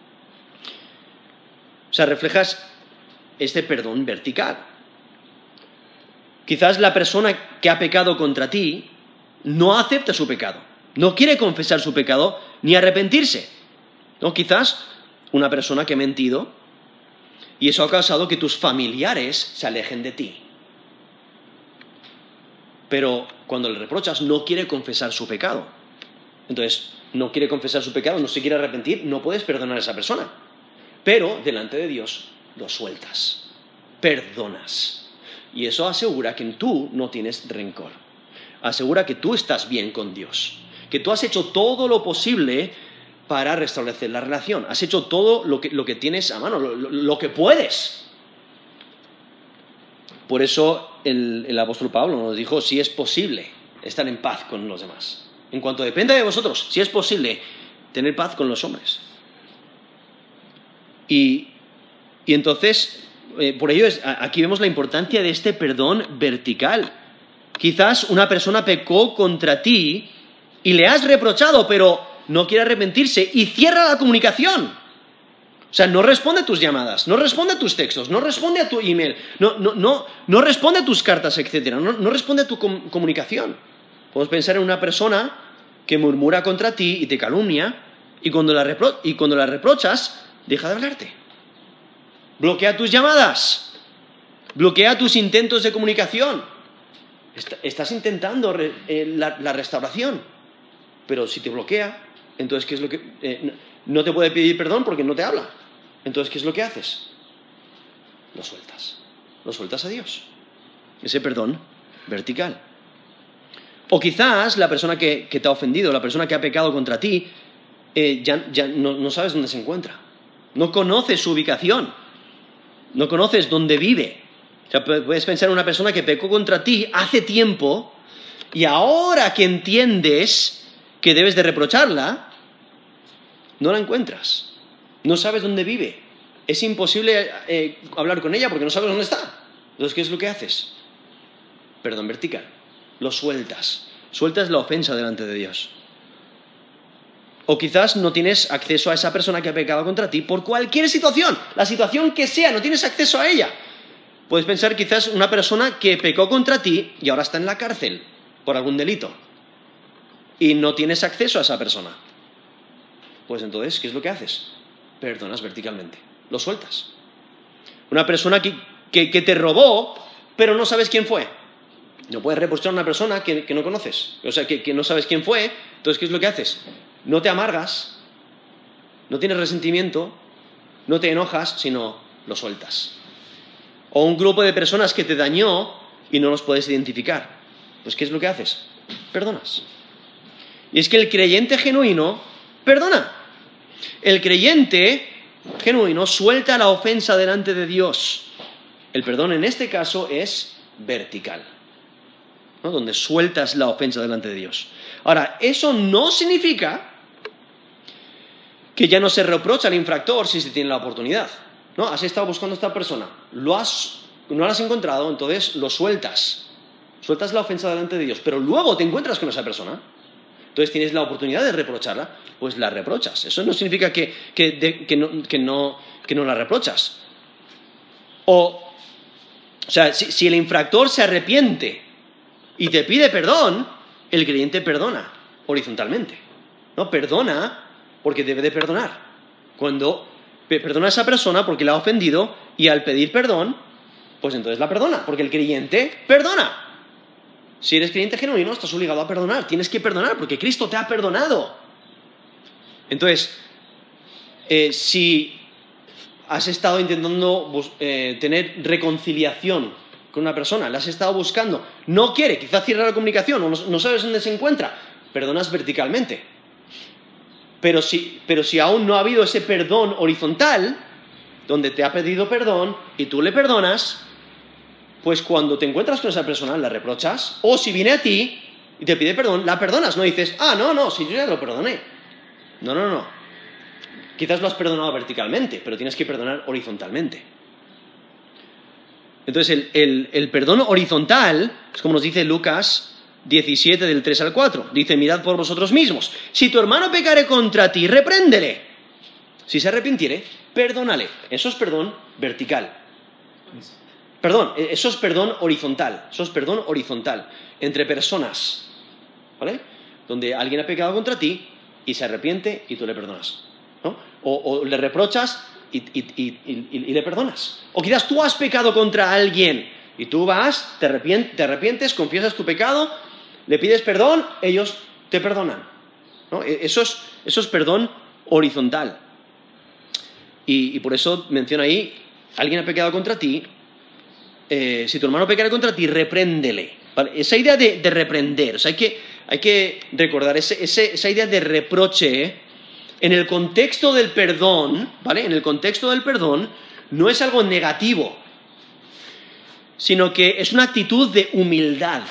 O sea, reflejas este perdón vertical. Quizás la persona que ha pecado contra ti no acepta su pecado, no quiere confesar su pecado ni arrepentirse, ¿no? Quizás una persona que ha mentido y eso ha causado que tus familiares se alejen de ti. Pero cuando le reprochas no quiere confesar su pecado. Entonces, no quiere confesar su pecado, no se quiere arrepentir, no puedes perdonar a esa persona. Pero delante de Dios lo sueltas, perdonas. Y eso asegura que tú no tienes rencor. Asegura que tú estás bien con Dios. Que tú has hecho todo lo posible para restablecer la relación. Has hecho todo lo que tienes a mano, lo que puedes. Por eso el apóstol Pablo nos dijo, si es posible, estar en paz con los demás. En cuanto dependa de vosotros, si es posible, tener paz con los hombres. Y entonces, por ello, aquí vemos la importancia de este perdón vertical. Quizás una persona pecó contra ti y le has reprochado, pero no quiere arrepentirse y cierra la comunicación. O sea, no responde a tus llamadas, no responde a tus textos, no responde a tu email, no responde a tus cartas, etc. No responde a tu comunicación. Podemos pensar en una persona que murmura contra ti y te calumnia, y cuando la reprochas, deja de hablarte. Bloquea tus llamadas, bloquea tus intentos de comunicación. Estás intentando la restauración, pero si te bloquea, entonces ¿qué es lo que...? No te puede pedir perdón porque no te habla. Entonces, ¿qué es lo que haces? Lo sueltas a Dios. Ese perdón vertical. O quizás la persona que te ha ofendido, la persona que ha pecado contra ti, ya no sabes dónde se encuentra. No conoces su ubicación. No conoces dónde vive. O sea, puedes pensar en una persona que pecó contra ti hace tiempo y ahora que entiendes que debes de reprocharla, no la encuentras. No sabes dónde vive. Es imposible hablar con ella porque no sabes dónde está. Entonces, ¿qué es lo que haces? Perdón vertical. Lo sueltas. Sueltas la ofensa delante de Dios. O quizás no tienes acceso a esa persona que ha pecado contra ti por cualquier situación, la situación que sea, no tienes acceso a ella. Puedes pensar quizás una persona que pecó contra ti y ahora está en la cárcel por algún delito. Y no tienes acceso a esa persona. Pues entonces, ¿qué es lo que haces? Perdonas verticalmente, lo sueltas. Una persona que te robó, pero no sabes quién fue. No puedes reprochar a una persona que no conoces, o sea, que no sabes quién fue. Entonces, ¿qué es lo que haces? No te amargas, no tienes resentimiento, no te enojas, sino lo sueltas. O un grupo de personas que te dañó y no los puedes identificar. Pues, ¿qué es lo que haces? Perdonas. Y es que el creyente genuino perdona. El creyente genuino suelta la ofensa delante de Dios. El perdón en este caso es vertical, ¿no? Donde sueltas la ofensa delante de Dios. Ahora, eso no significa que ya no se reprocha al infractor si se tiene la oportunidad, ¿no? Has estado buscando a esta persona, no la has encontrado, entonces lo sueltas. Sueltas la ofensa delante de Dios, pero luego te encuentras con esa persona. Entonces tienes la oportunidad de reprocharla, pues la reprochas. Eso no significa que no la reprochas. O sea, si el infractor se arrepiente y te pide perdón, el creyente perdona horizontalmente. ¿No? Perdona porque debe de perdonar. Cuando perdona a esa persona porque la ha ofendido y al pedir perdón, pues entonces la perdona, porque el creyente perdona. Si eres creyente genuino, estás obligado a perdonar. Tienes que perdonar porque Cristo te ha perdonado. Entonces, si has estado intentando tener reconciliación con una persona, la has estado buscando, no quiere, quizás cierra la comunicación o no sabes dónde se encuentra, perdonas verticalmente. Pero si aún no ha habido ese perdón horizontal, donde te ha pedido perdón y tú le perdonas, pues cuando te encuentras con esa persona, la reprochas, o si viene a ti y te pide perdón, la perdonas, no dices, no, si yo ya lo perdoné. No. Quizás lo has perdonado verticalmente, pero tienes que perdonar horizontalmente. Entonces, el perdón horizontal, es como nos dice Lucas 17, del 3 al 4. Dice, mirad por vosotros mismos. Si tu hermano pecare contra ti, repréndele. Si se arrepintiere, perdónale. Eso es perdón vertical. Perdón, eso es perdón horizontal. Eso es perdón horizontal. Entre personas. ¿Vale? Donde alguien ha pecado contra ti y se arrepiente y tú le perdonas. ¿No? O le reprochas y le perdonas. O quizás tú has pecado contra alguien y tú vas, te arrepientes, confiesas tu pecado, le pides perdón, ellos te perdonan. ¿No? Eso es perdón horizontal. Y por eso menciona ahí, alguien ha pecado contra ti, si tu hermano pecare contra ti, repréndele. ¿Vale? Esa idea de reprender, o sea, hay que recordar esa idea de reproche, en el contexto del perdón, ¿vale? En el contexto del perdón, no es algo negativo, sino que es una actitud de humildad,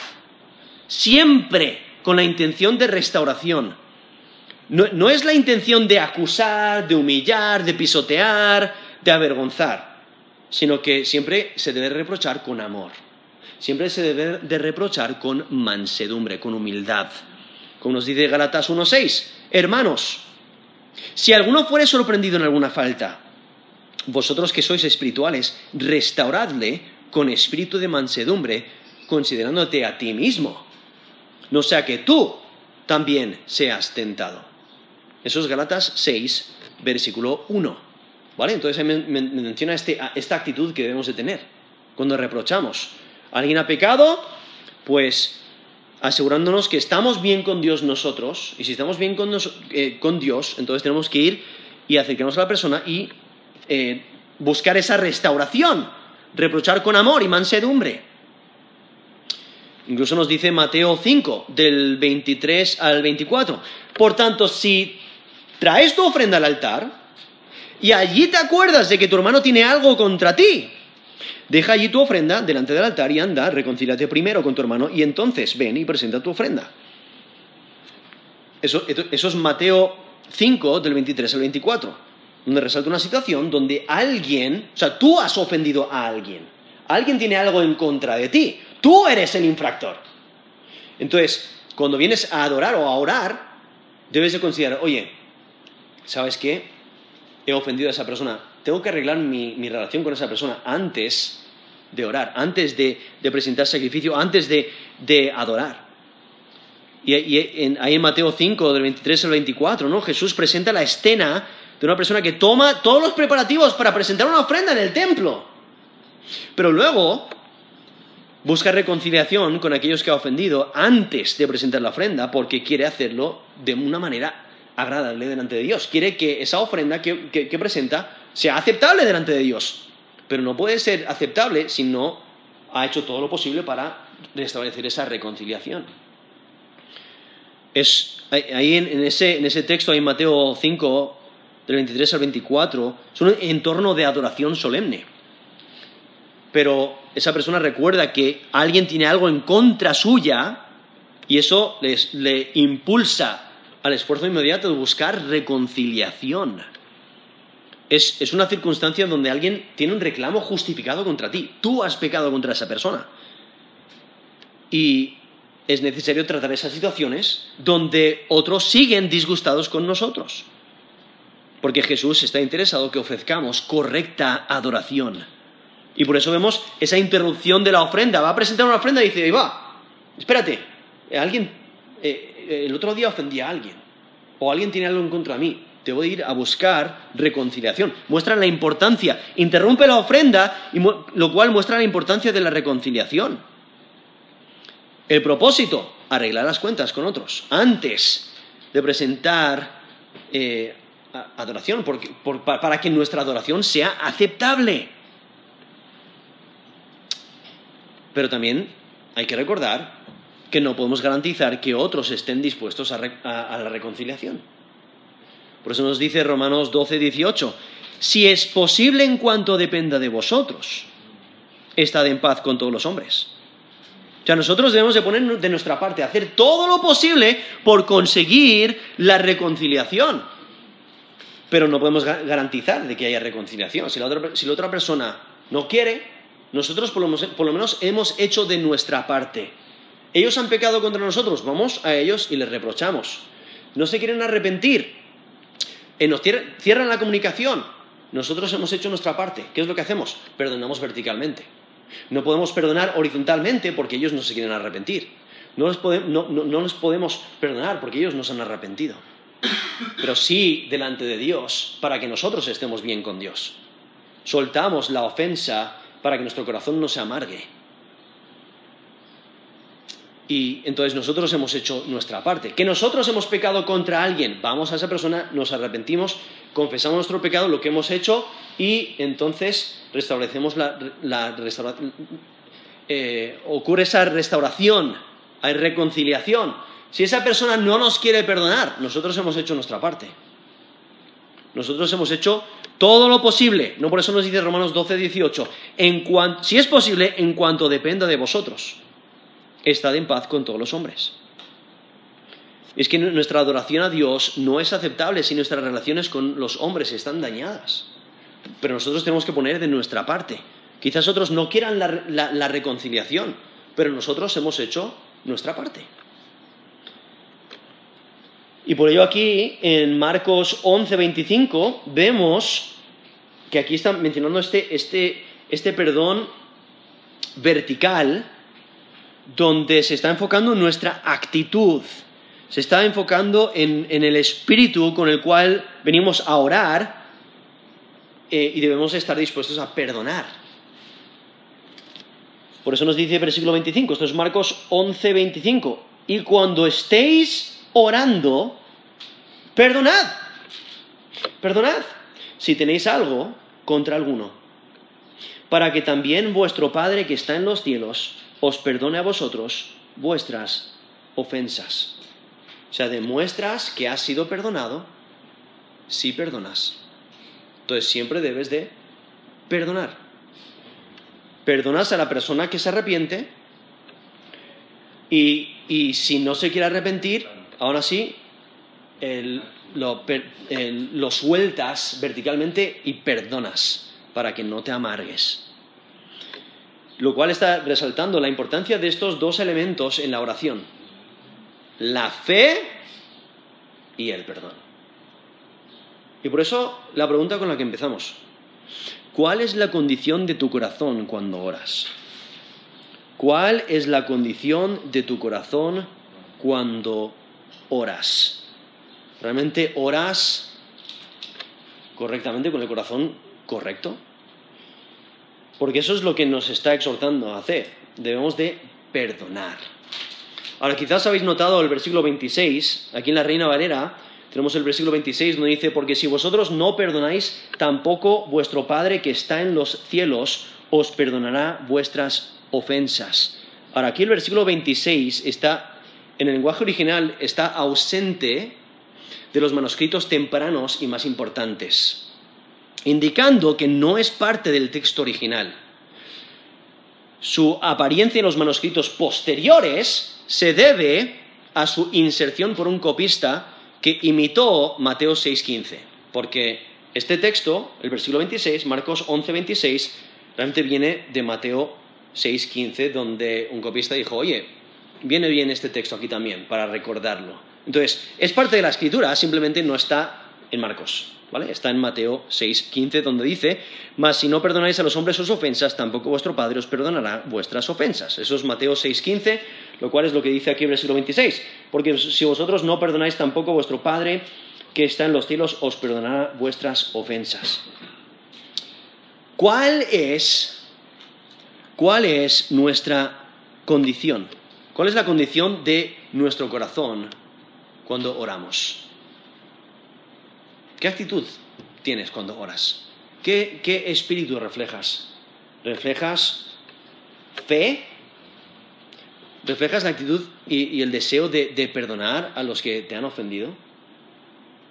siempre con la intención de restauración. No es la intención de acusar, de humillar, de pisotear, de avergonzar, sino que siempre se debe reprochar con amor. Siempre se debe de reprochar con mansedumbre, con humildad. Como nos dice Gálatas 1:6, hermanos, si alguno fuere sorprendido en alguna falta, vosotros que sois espirituales, restauradle con espíritu de mansedumbre, considerándote a ti mismo, no sea que tú también seas tentado. Eso es Gálatas 6, versículo 1. ¿Vale? Entonces me menciona esta actitud que debemos de tener cuando reprochamos. Alguien ha pecado, pues asegurándonos que estamos bien con Dios nosotros, y si estamos bien con Dios, entonces tenemos que ir y acercarnos a la persona y buscar esa restauración, reprochar con amor y mansedumbre. Incluso nos dice Mateo 5, del 23 al 24. Por tanto, si traes tu ofrenda al altar y allí te acuerdas de que tu hermano tiene algo contra ti, deja allí tu ofrenda delante del altar y anda, reconcíliate primero con tu hermano y entonces ven y presenta tu ofrenda. Eso es Mateo 5, del 23 al 24, donde resalta una situación donde alguien, o sea, tú has ofendido a alguien. Alguien tiene algo en contra de ti. Tú eres el infractor. Entonces, cuando vienes a adorar o a orar, debes de considerar, oye, ¿sabes qué? He ofendido a esa persona. Tengo que arreglar mi relación con esa persona antes de orar, antes de presentar sacrificio, antes de adorar. Y ahí en Mateo 5, del 23 al 24, ¿no? Jesús presenta la escena de una persona que toma todos los preparativos para presentar una ofrenda en el templo. Pero luego busca reconciliación con aquellos que ha ofendido antes de presentar la ofrenda, porque quiere hacerlo de una manera agradable delante de Dios. Quiere que esa ofrenda que presenta sea aceptable delante de Dios. Pero no puede ser aceptable si no ha hecho todo lo posible para restablecer esa reconciliación. Ahí en ese texto, ahí en Mateo 5, del 23 al 24, es un entorno de adoración solemne. Pero esa persona recuerda que alguien tiene algo en contra suya y eso le impulsa al esfuerzo inmediato de buscar reconciliación. Es una circunstancia donde alguien tiene un reclamo justificado contra ti. Tú has pecado contra esa persona. Y es necesario tratar esas situaciones donde otros siguen disgustados con nosotros. Porque Jesús está interesado que ofrezcamos correcta adoración. Y por eso vemos esa interrupción de la ofrenda. Va a presentar una ofrenda y dice, espérate, el otro día ofendí a alguien. O alguien tiene algo en contra de mí. Te voy a ir a buscar reconciliación. Muestra la importancia. Interrumpe la ofrenda, lo cual muestra la importancia de la reconciliación. El propósito, arreglar las cuentas con otros. Antes de presentar adoración, para que nuestra adoración sea aceptable. Pero también hay que recordar que no podemos garantizar que otros estén dispuestos a la reconciliación. Por eso nos dice Romanos 12, 18, si es posible en cuanto dependa de vosotros, estad en paz con todos los hombres. O sea, nosotros debemos de poner de nuestra parte, hacer todo lo posible por conseguir la reconciliación. Pero no podemos garantizar de que haya reconciliación. Si la otra persona no quiere, nosotros por lo menos hemos hecho de nuestra parte. Ellos han pecado contra nosotros, vamos a ellos y les reprochamos. No se quieren arrepentir. Nos cierran la comunicación. Nosotros hemos hecho nuestra parte. ¿Qué es lo que hacemos? Perdonamos verticalmente. No podemos perdonar horizontalmente porque ellos no se quieren arrepentir. No les podemos perdonar porque ellos no se han arrepentido. Pero sí delante de Dios para que nosotros estemos bien con Dios. Soltamos la ofensa para que nuestro corazón no se amargue. Y entonces nosotros hemos hecho nuestra parte. Que nosotros hemos pecado contra alguien, vamos a esa persona, nos arrepentimos, confesamos nuestro pecado, lo que hemos hecho, y entonces restablecemos ocurre esa restauración, hay reconciliación. Si esa persona no nos quiere perdonar, nosotros hemos hecho nuestra parte. Nosotros hemos hecho todo lo posible. No, por eso nos dice Romanos 12, 18. Si es posible, en cuanto dependa de vosotros, estad en paz con todos los hombres. Es que nuestra adoración a Dios no es aceptable si nuestras relaciones con los hombres están dañadas. Pero nosotros tenemos que poner de nuestra parte. Quizás otros no quieran la reconciliación, pero nosotros hemos hecho nuestra parte. Y por ello aquí, en Marcos 11, 25, vemos que aquí está mencionando este perdón vertical, donde se está enfocando en nuestra actitud, se está enfocando en el espíritu con el cual venimos a orar y debemos estar dispuestos a perdonar. Por eso nos dice versículo 25, esto es Marcos 11, 25, y cuando estéis orando, perdonad si tenéis algo contra alguno, para que también vuestro Padre que está en los cielos os perdone a vosotros vuestras ofensas. O sea, demuestras que has sido perdonado si perdonas. Entonces siempre debes de perdonar. Perdonas a la persona que se arrepiente y si no se quiere arrepentir, aún así lo sueltas verticalmente y perdonas para que no te amargues. Lo cual está resaltando la importancia de estos dos elementos en la oración: la fe y el perdón. Y por eso la pregunta con la que empezamos. ¿Cuál es la condición de tu corazón cuando oras? ¿Cuál es la condición de tu corazón cuando oras? ¿Realmente oras correctamente con el corazón correcto? Porque eso es lo que nos está exhortando a hacer. Debemos de perdonar. Ahora, quizás habéis notado el versículo 26, aquí en la Reina Valera, tenemos el versículo 26 donde dice, porque si vosotros no perdonáis, tampoco vuestro Padre que está en los cielos os perdonará vuestras ofensas. Ahora, aquí el versículo 26 está, en el lenguaje original, está ausente de los manuscritos tempranos y más importantes, indicando que no es parte del texto original. Su apariencia en los manuscritos posteriores se debe a su inserción por un copista que imitó Mateo 6:15, porque este texto, el versículo 26, Marcos 11:26, realmente viene de Mateo 6:15, donde un copista dijo, oye, viene bien este texto aquí también, para recordarlo. Entonces, es parte de la escritura, simplemente no está en Marcos, ¿vale? Está en Mateo 6:15, donde dice, mas si no perdonáis a los hombres sus ofensas, tampoco vuestro Padre os perdonará vuestras ofensas. Eso es Mateo 6:15, lo cual es lo que dice aquí el versículo 26. Porque si vosotros no perdonáis, tampoco vuestro Padre que está en los cielos os perdonará vuestras ofensas. ¿Cuál es nuestra condición? ¿Cuál es la condición de nuestro corazón cuando oramos? ¿Qué actitud tienes cuando oras? ¿Qué espíritu reflejas? ¿Reflejas fe? ¿Reflejas la actitud y el deseo de perdonar a los que te han ofendido?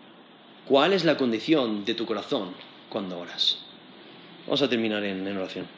¿Cuál es la condición de tu corazón cuando oras? Vamos a terminar en oración.